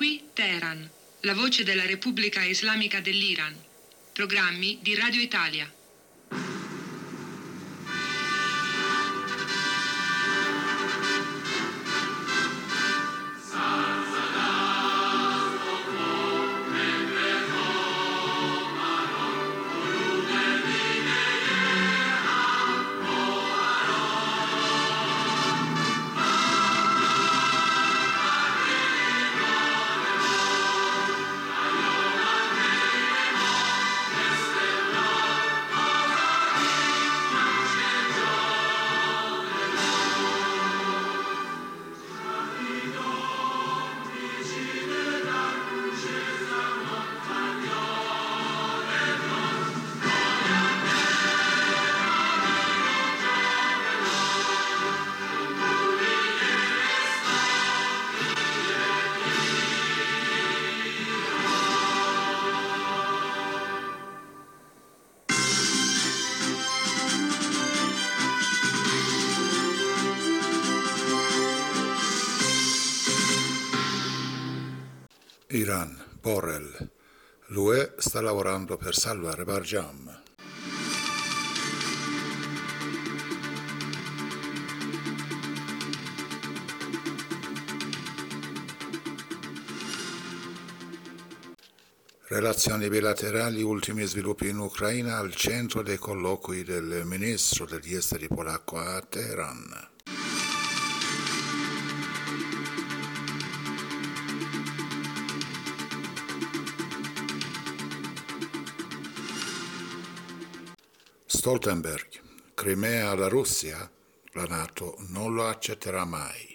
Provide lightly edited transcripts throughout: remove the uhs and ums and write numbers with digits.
Qui Teheran, la voce della Repubblica Islamica dell'Iran. Programmi di Radio Italia. Iran, Borrell. L'UE sta lavorando per salvare Barjam. Relazioni bilaterali, ultimi sviluppi in Ucraina al centro dei colloqui del ministro degli esteri polacco a Teheran. Stoltenberg, Crimea alla Russia? La NATO non lo accetterà mai.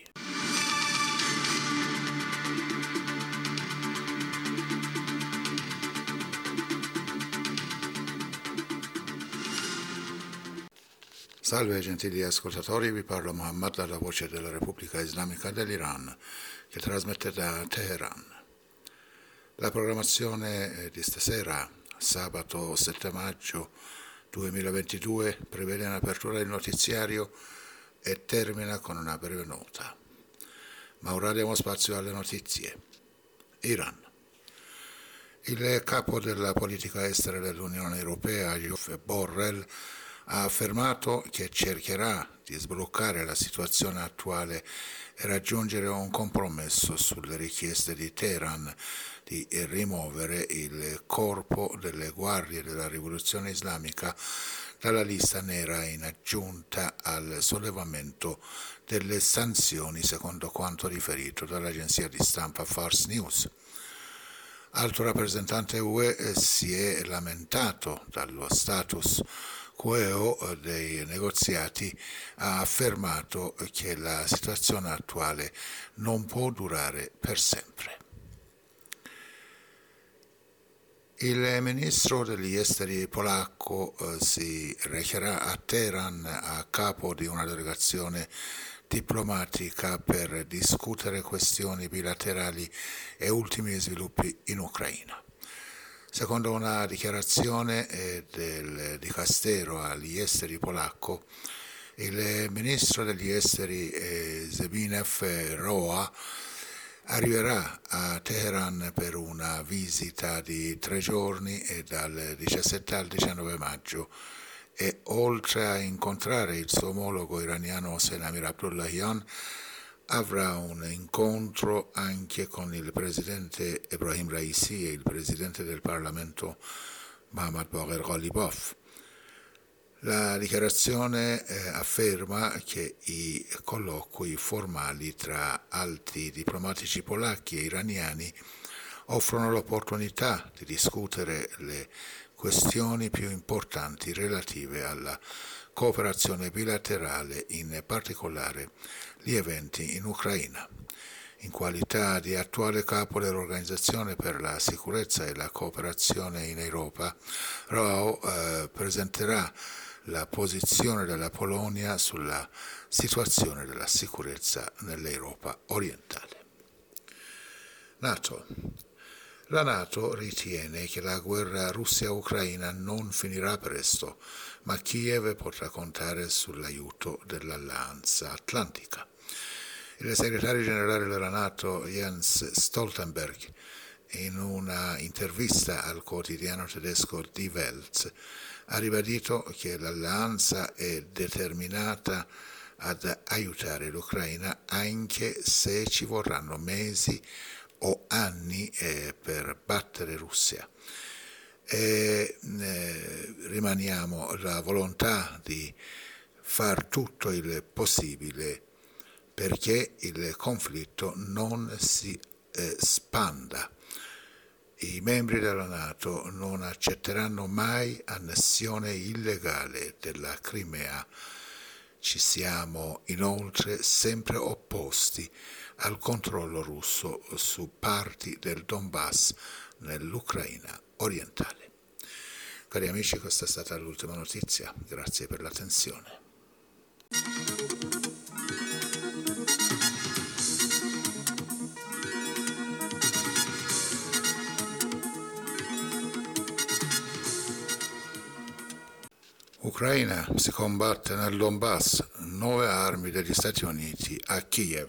Salve gentili ascoltatori, vi parla Mohammad dalla voce della Repubblica Islamica dell'Iran che trasmette da Teheran. La programmazione di stasera, sabato 7 maggio 2022, prevede un'apertura del notiziario e termina con una breve nota. Ma ora diamo spazio alle notizie. Iran. Il capo della politica estera dell'Unione Europea, Josep Borrell, ha affermato che cercherà di sbloccare la situazione attuale e raggiungere un compromesso sulle richieste di Teheran di rimuovere il corpo delle guardie della rivoluzione islamica dalla lista nera in aggiunta al sollevamento delle sanzioni, secondo quanto riferito dall'agenzia di stampa Fars News. Alto rappresentante UE si è lamentato dallo status quo dei negoziati, ha affermato che la situazione attuale non può durare per sempre. Il ministro degli esteri polacco si recherà a Teheran a capo di una delegazione diplomatica per discutere questioni bilaterali e ultimi sviluppi in Ucraina. Secondo una dichiarazione del Dicastero agli esteri polacco, il ministro degli esteri Zbigniew Roa arriverà a Teheran per una visita di 3 giorni dal 17 al 19 maggio e oltre a incontrare il suo omologo iraniano Hossein Amir Abdullahian avrà un incontro anche con il presidente Ebrahim Raisi e il presidente del Parlamento Mohammad Bagher Ghalibaf. La dichiarazione afferma che i colloqui formali tra alti diplomatici polacchi e iraniani offrono l'opportunità di discutere le questioni più importanti relative alla cooperazione bilaterale, in particolare gli eventi in Ucraina. In qualità di attuale capo dell'Organizzazione per la sicurezza e la cooperazione in Europa, Rao presenterà la posizione della Polonia sulla situazione della sicurezza nell'Europa orientale. NATO. La NATO ritiene che la guerra Russia-Ucraina non finirà presto, ma Kiev potrà contare sull'aiuto dell'Alleanza Atlantica. Il segretario generale della NATO Jens Stoltenberg, in una intervista al quotidiano tedesco Die Welt, ha ribadito che l'alleanza è determinata ad aiutare l'Ucraina anche se ci vorranno mesi o anni per battere Russia. Rimaniamo la volontà di far tutto il possibile perché il conflitto non si spanda. I membri della NATO non accetteranno mai annessione illegale della Crimea. Ci siamo inoltre sempre opposti al controllo russo su parti del Donbass nell'Ucraina orientale. Cari amici, questa è stata l'ultima notizia. Grazie per l'attenzione. Ucraina, si combatte nel Donbass, 9 armi degli Stati Uniti a Kiev.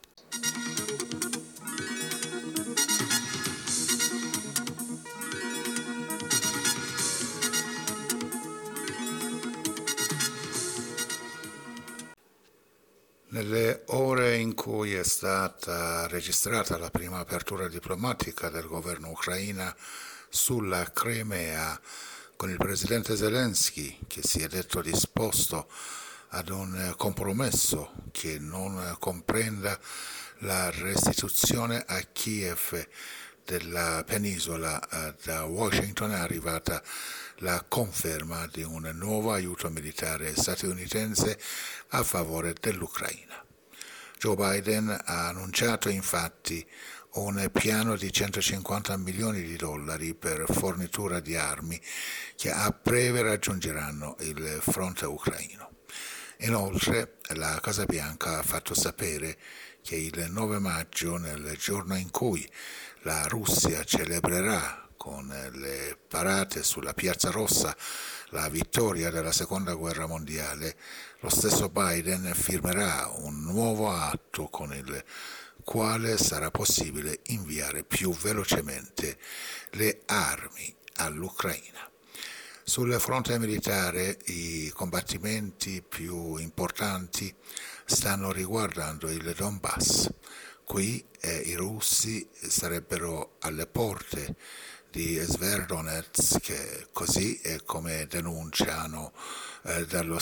Nelle ore in cui è stata registrata la prima apertura diplomatica del governo ucraina sulla Crimea, con il presidente Zelensky che si è detto disposto ad un compromesso che non comprenda la restituzione a Kiev della penisola, da Washington è arrivata la conferma di un nuovo aiuto militare statunitense a favore dell'Ucraina. Joe Biden ha annunciato infatti un piano di 150 milioni di dollari per fornitura di armi che a breve raggiungeranno il fronte ucraino. Inoltre, la Casa Bianca ha fatto sapere che il 9 maggio, nel giorno in cui la Russia celebrerà con le parate sulla Piazza Rossa la vittoria della Seconda Guerra Mondiale, lo stesso Biden firmerà un nuovo atto con il quale sarà possibile inviare più velocemente le armi all'Ucraina. Sul fronte militare i combattimenti più importanti stanno riguardando il Donbass. Qui i russi sarebbero alle porte di Sverdlovsk, così come denunciano dallo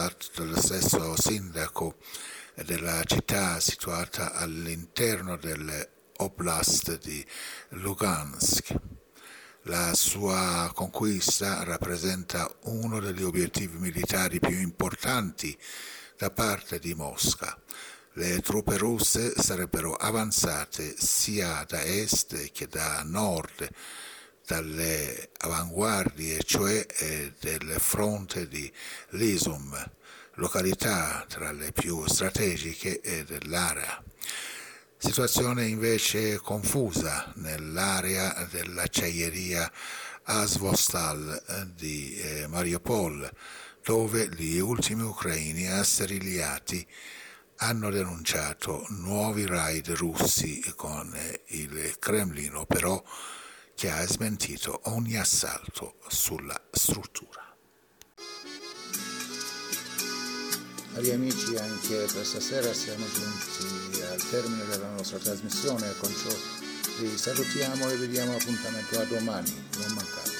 stesso sindaco della città situata all'interno dell'oblast di Lugansk. La sua conquista rappresenta uno degli obiettivi militari più importanti da parte di Mosca. Le truppe russe sarebbero avanzate sia da est che da nord, dalle avanguardie, cioè del fronte di Lizum, località tra le più strategiche dell'area. Situazione invece confusa nell'area dell'acciaieria Azovstal di Mariupol, dove gli ultimi ucraini asserragliati hanno denunciato nuovi raid russi, con il Cremlino però che ha smentito ogni assalto sulla struttura. Cari amici, anche per stasera siamo giunti al termine della nostra trasmissione, con ciò vi salutiamo e vi diamo appuntamento a domani, non mancate.